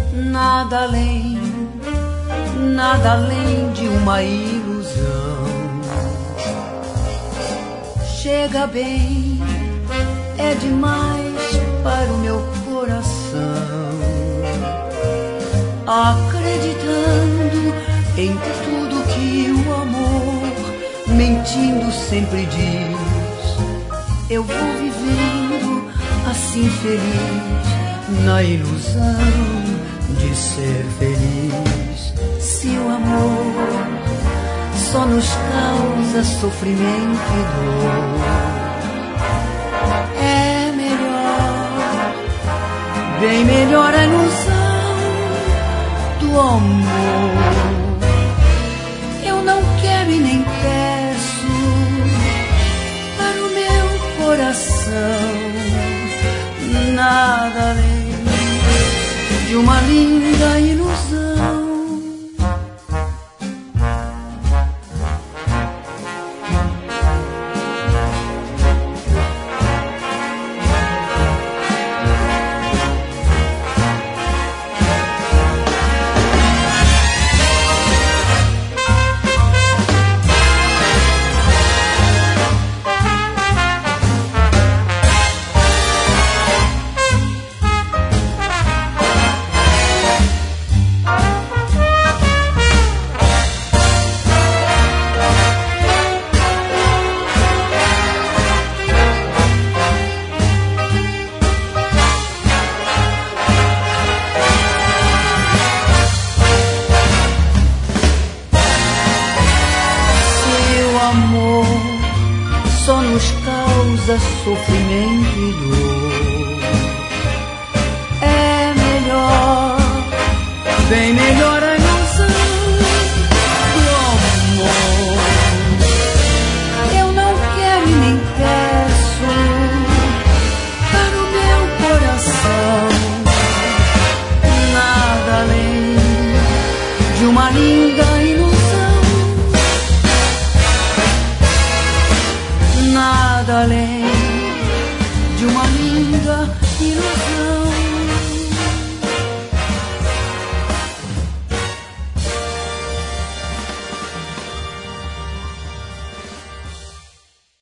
nada além de uma ilusão. Chega bem, é demais para o meu coração, acreditando em tudo que o amor, mentindo sempre diz. Eu vou vivendo assim feliz, na ilusão de ser feliz. Se o amor só nos causa sofrimento e dor, é melhor, bem melhor a ilusão do amor. Eu não quero e nem peço para o meu coração nada além de uma linda ilusão. Só nos causa sofrimento e dor, é melhor, bem